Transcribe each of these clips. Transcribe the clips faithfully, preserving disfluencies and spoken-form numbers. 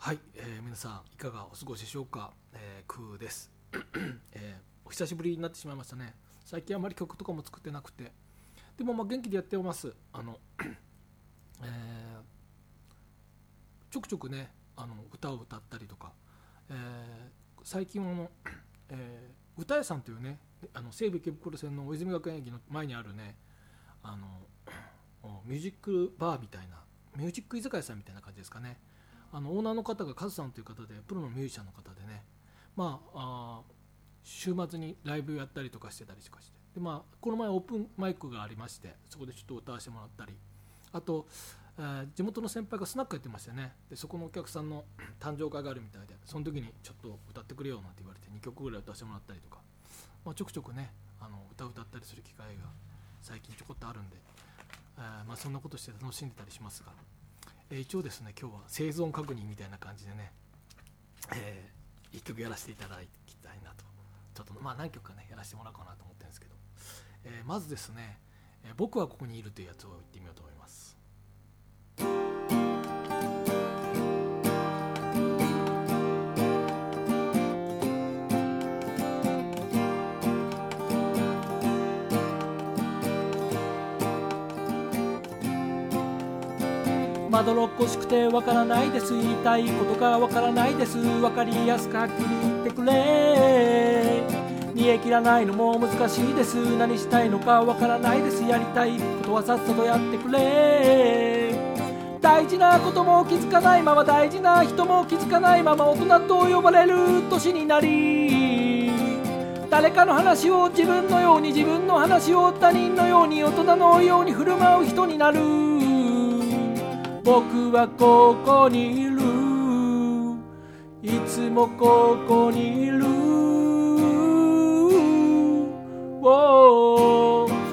はい、えー、皆さんいかがお過ごしでしょうか。えー、クーです、えー、お久しぶりになってしまいましたね。最近あまり曲とかも作ってなくて、でもまあ元気でやってます。あの、えー、ちょくちょくねあの歌を歌ったりとか、えー、最近あの、えー、歌屋さんというねあの西武池袋線の大泉学園駅の前にあるねあのミュージックバーみたいなミュージック居酒屋さんみたいな感じですかね。あのオーナーの方がカズさんという方でプロのミュージシャンの方でね、まあ、あ週末にライブやったりとかしてたりとかして、で、まあ、この前オープンマイクがありまして、そこでちょっと歌わせてもらったり、あと、えー、地元の先輩がスナックやってましてね、でそこのお客さんの誕生会があるみたいで、その時にちょっと歌ってくれよなんて言われてにきょくぐらい歌わせてもらったりとか、まあ、ちょくちょくねあの歌を歌ったりする機会が最近ちょこっとあるんで、えーまあ、そんなことして楽しんでたりしますが、えー、一応ですね今日は生存確認みたいな感じでね、えー、いっきょくやらせていただきたいなと、ちょっとまあ何曲かねやらせてもらおうかなと思ってるんですけど、えー、まずですね、えー、僕はここにいるというやつを言ってみようと思います。まどろっこしくてわからないです、言いたいことがわからないです、わかりやすくはっきり言ってくれ、煮え切らないのも難しいです、何したいのかわからないです、やりたいことはさっさとやってくれ、大事なことも気づかないまま大事な人も気づかないまま大人と呼ばれる年になり、誰かの話を自分のように自分の話を他人のように大人のように振る舞う人になる、僕はここにいる、いつもここにいる、おー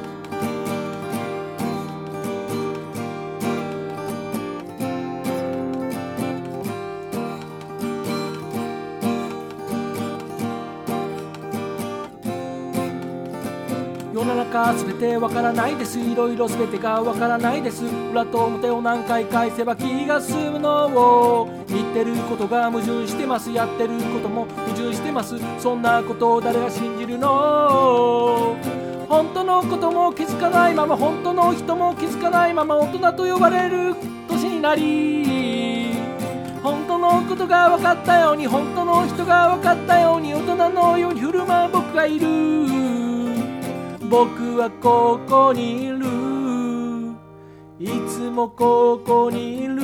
世の中すべてわからないです、いろいろすべてがわからないです、裏と表を何回返せば気が済むのを、言ってることが矛盾してます、やってることも矛盾してます、そんなことを誰が信じるの、本当のことも気づかないまま本当の人も気づかないまま大人と呼ばれる年になり、本当のことが分かったように本当の人が分かったように大人のように振る舞う僕がいる、僕はここにいる、いつもここにいる、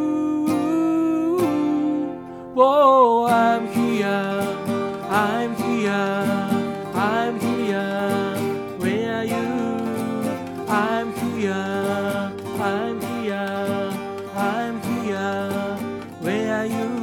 Oh, I'm here, I'm here, I'm here, where are you? I'm here, I'm here, I'm here, where are you?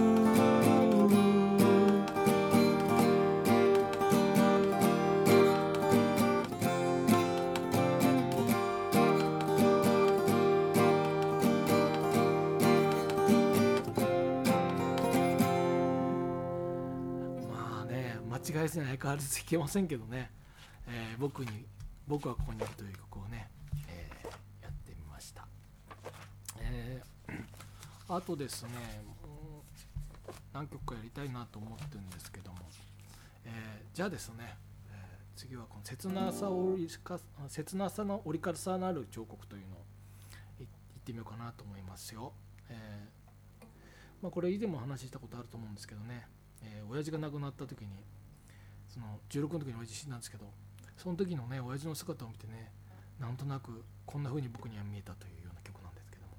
間違いですね、相変わらずいけませんけどね、えー、僕に僕はここにいるという曲をね、えー、やってみました。えー、あとですね、もう何曲かやりたいなと思ってるんですけども、えー、じゃあですね、えー、次はこの切なさを折りか切なさの折り重なる彫刻というのを言ってみようかなと思いますよ。えーまあ、これ以前も話したことあると思うんですけどね、えー、親父が亡くなった時にそのじゅうろくの時に親父死んだんですけど、その時のね親父の姿を見てね、なんとなくこんな風に僕には見えたというような曲なんですけども、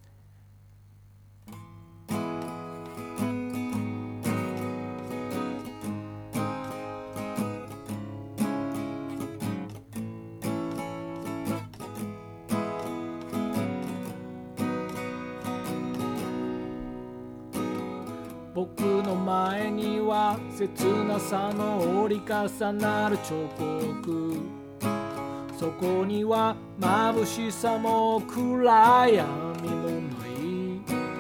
僕の前には切なさの折り重なる彫刻、そこには眩しさも暗闇もない、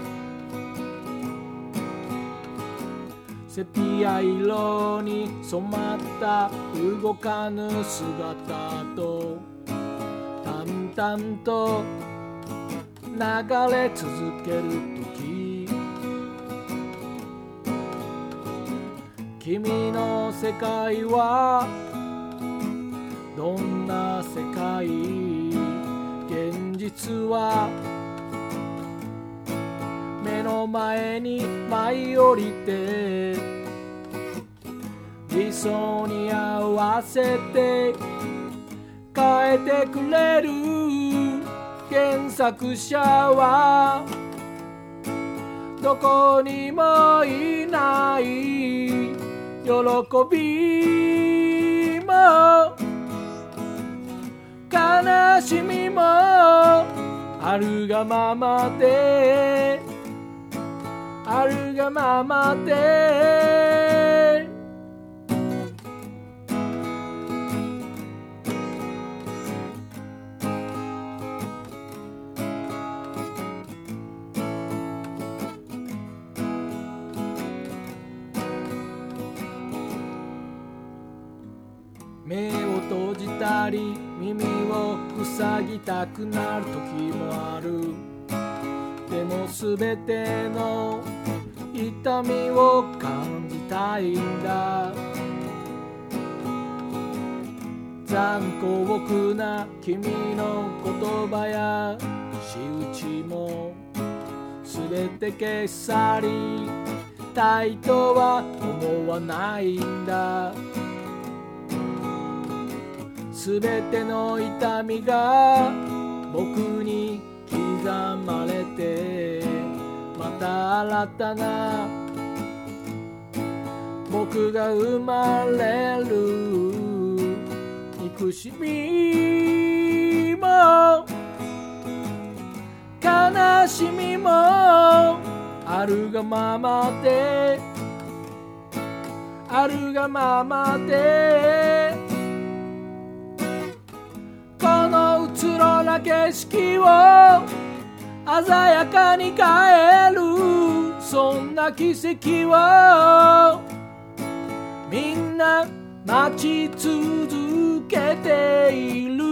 セピア色に染まった動かぬ姿と淡々と流れ続ける時、 君の世界はどんな世界？現実は目の前に舞い降りて理想に合わせて変えてくれる原作者はどこにもいない。喜びも悲しみもあるがままであるがままで目を閉じたり耳を塞ぎたくなる時もある。でもすべての痛みを感じたいんだ。残酷な君の言葉や仕打ちもすべて消し去りたいとは思わないんだ。すべての痛みが僕に刻まれてまた新たな僕が生まれる。憎しみも悲しみもあるがままであるがままでこのうつろな景色を鮮やかに変える。そんな奇跡をみんな待ち続けている。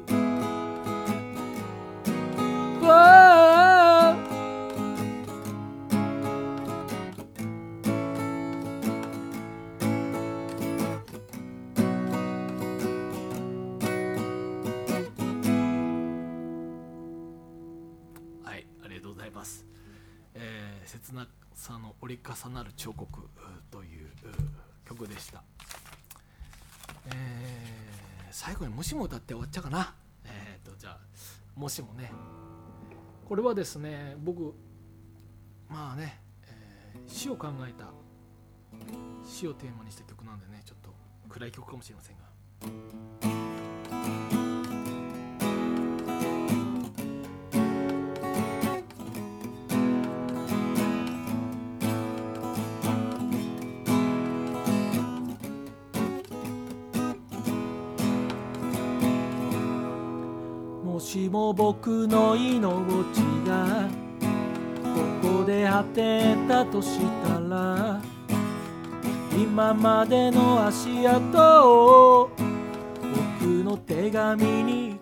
はい、ありがとうございます。えー、切なさの折り重なる彫刻という曲でした。えー、最後にもしも歌って終わっちゃうかな。えーとじゃあもしもね、これはですね僕まあね、えー、死を考えた死をテーマにした曲なんでね、ちょっと暗い曲かもしれませんが、もしも僕の命がここで果てたとしたら、今までの足跡を僕の手紙に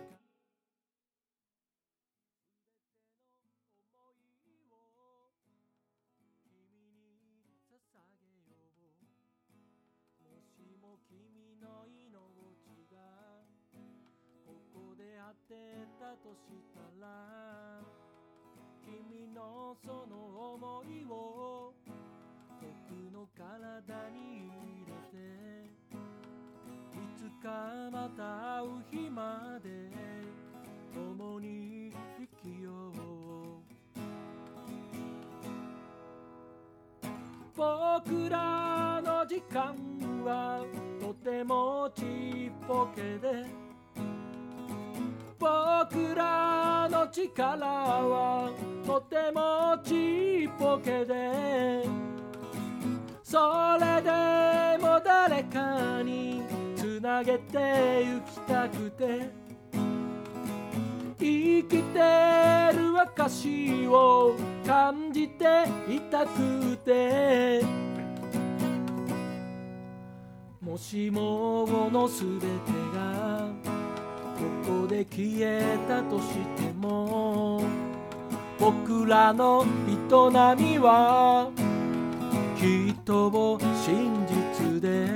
としたら、君のその想いを僕の体に入れて、いつかまた会う日まで共に生きよう。僕らの時間はとてもちっぽけで、僕らの力はとてもちっぽけで、それでも誰かにつなげてゆきたくて、生きてる証を感じていたくて、もしものすべてがここで消えたとしても、僕らの営みは人を信じつで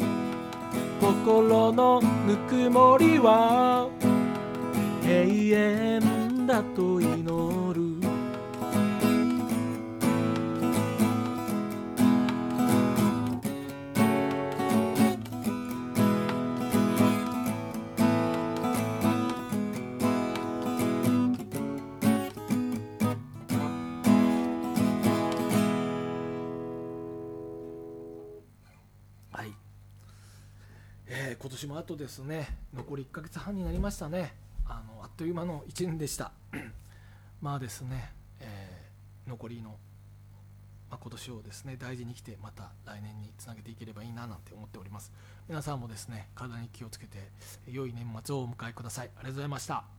心のぬくもりは永遠だと祈る。はい、えー、今年もあとですね残りいっかげつはんになりましたね。あのあっという間のいちねんでしたまあですね、えー、残りの、まあ、今年をですね大事に生きてまた来年につなげていければいいななんて思っております。皆さんもですね体に気をつけて良い年末をお迎えください。ありがとうございました。